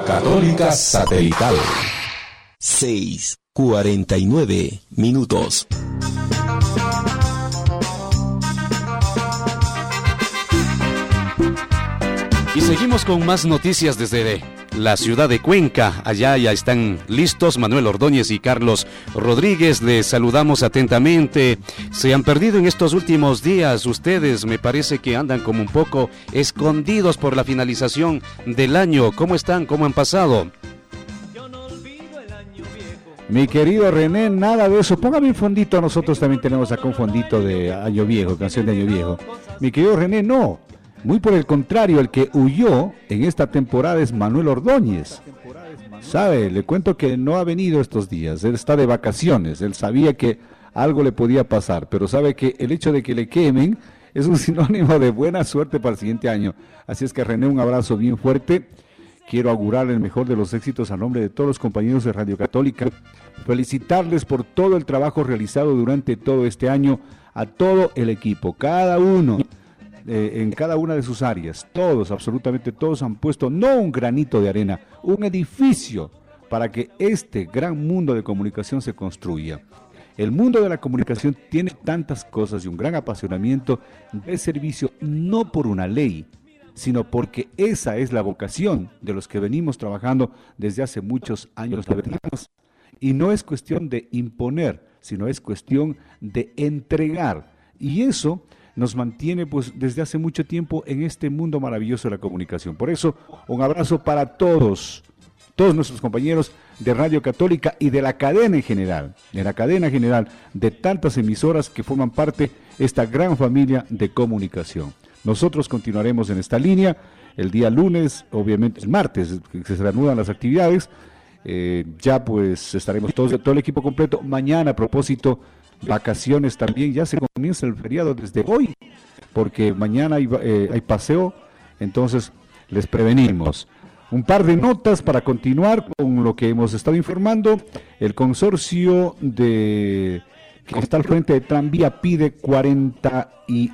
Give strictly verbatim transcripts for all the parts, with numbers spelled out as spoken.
Católica Satelital. seis cuarenta y nueve minutos. Y seguimos con más noticias desde la ciudad de Cuenca. Allá ya están listos Manuel Ordóñez y Carlos Rodríguez. Les saludamos atentamente. Se han perdido en estos últimos días. Ustedes me parece que andan como un poco escondidos por la finalización del año. ¿Cómo están? ¿Cómo han pasado? Mi querido René, nada de eso. Póngame un fondito. Nosotros también tenemos acá un fondito de Año Viejo, canción de Año Viejo. Mi querido René, no. Muy por el contrario, el que huyó en esta temporada es Manuel Ordóñez. Sabe, le cuento que no ha venido estos días, él está de vacaciones, él sabía que algo le podía pasar, pero sabe que el hecho de que le quemen es un sinónimo de buena suerte para el siguiente año. Así es que René, un abrazo bien fuerte. Quiero augurarle el mejor de los éxitos a nombre de todos los compañeros de Radio Católica, felicitarles por todo el trabajo realizado durante todo este año, a todo el equipo, cada uno. Eh, en cada una de sus áreas, todos, absolutamente todos han puesto no un granito de arena, un edificio para que este gran mundo de comunicación se construya. El mundo de la comunicación tiene tantas cosas y un gran apasionamiento de servicio, no por una ley, sino porque esa es la vocación de los que venimos trabajando desde hace muchos años. Y no es cuestión de imponer, sino es cuestión de entregar. Y eso nos mantiene pues desde hace mucho tiempo en este mundo maravilloso de la comunicación. Por eso, un abrazo para todos, todos nuestros compañeros de Radio Católica y de la cadena en general, de la cadena general de tantas emisoras que forman parte de esta gran familia de comunicación. Nosotros continuaremos en esta línea el día lunes, obviamente el martes, que se reanudan las actividades, eh, ya pues estaremos todos, todo el equipo completo. Mañana, a propósito, vacaciones también, ya se comienza el feriado desde hoy, porque mañana hay, eh, hay paseo, entonces les prevenimos. Un par de notas para continuar con lo que hemos estado informando. El consorcio de que está al frente de Tranvía pide cuarenta y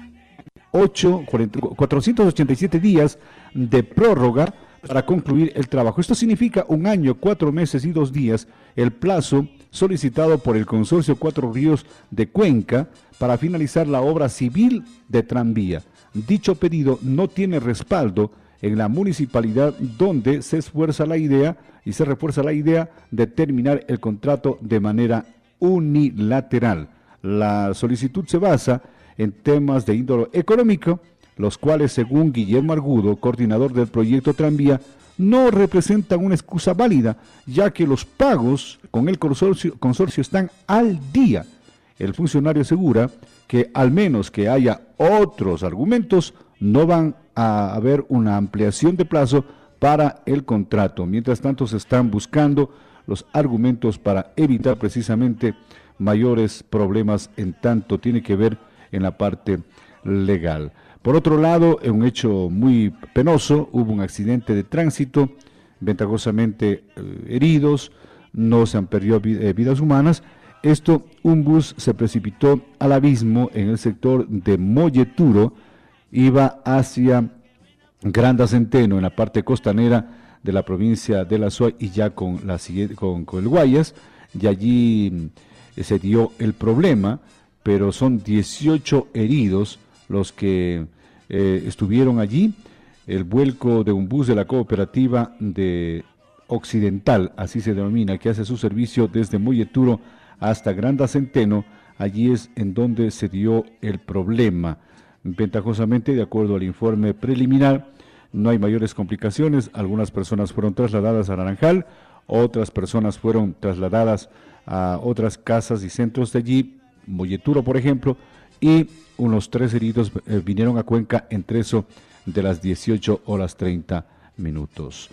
ocho, cuatrocientos ochenta y siete días de prórroga para concluir el trabajo. Esto significa un año, cuatro meses y dos días, el plazo solicitado por el Consorcio Cuatro Ríos de Cuenca para finalizar la obra civil de tranvía. Dicho pedido no tiene respaldo en la municipalidad, donde se esfuerza la idea y se refuerza la idea de terminar el contrato de manera unilateral. La solicitud se basa en temas de índole económico, los cuales, según Guillermo Argudo, coordinador del proyecto Tranvía, no representan una excusa válida, ya que los pagos con el consorcio, consorcio están al día. El funcionario asegura que al menos que haya otros argumentos, no van a haber una ampliación de plazo para el contrato. Mientras tanto, se están buscando los argumentos para evitar precisamente mayores problemas en tanto tiene que ver en la parte legal. Por otro lado, en un hecho muy penoso, hubo un accidente de tránsito, ventajosamente eh, heridos, no se han perdido eh, vidas humanas. Esto, un bus se precipitó al abismo en el sector de Molleturo, iba hacia Granda Centeno, en la parte costanera de la provincia de La Suay, y ya con, la, con, con el Guayas, y allí eh, se dio el problema, pero son dieciocho heridos los que eh, estuvieron allí. El vuelco de un bus de la cooperativa de Occidental, así se denomina, que hace su servicio desde Molleturo hasta Granda Centeno, allí es en donde se dio el problema. Ventajosamente, de acuerdo al informe preliminar, no hay mayores complicaciones. Algunas personas fueron trasladadas a Naranjal, otras personas fueron trasladadas a otras casas y centros de allí, Molleturo por ejemplo, y unos tres heridos eh, vinieron a Cuenca entre eso de las dieciocho horas treinta minutos.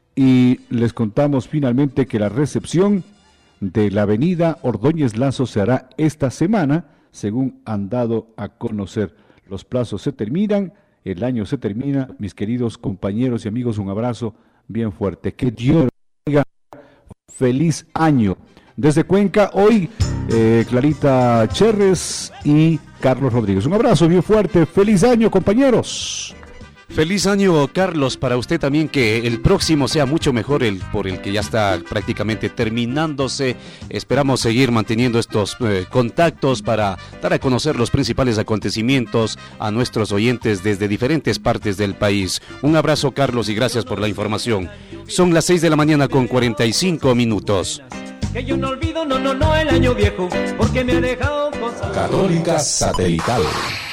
Y les contamos finalmente que la recepción de la avenida Ordóñez Lazo se hará esta semana, según han dado a conocer. Los plazos se terminan, el año se termina. Mis queridos compañeros y amigos, un abrazo bien fuerte. Que Dios bendiga. Feliz año. Desde Cuenca, hoy, eh, Clarita Cherres y Carlos Rodríguez. Un abrazo bien fuerte. Feliz año, compañeros. Feliz año, Carlos, para usted también, que el próximo sea mucho mejor el por el que ya está prácticamente terminándose. Esperamos seguir manteniendo estos eh, contactos para dar a conocer los principales acontecimientos a nuestros oyentes desde diferentes partes del país. Un abrazo, Carlos, y gracias por la información. Son las seis de la mañana con cuarenta y cinco minutos. Que yo no olvido, no, no, no, el año viejo, porque me ha dejado cosas. Católica Satelital.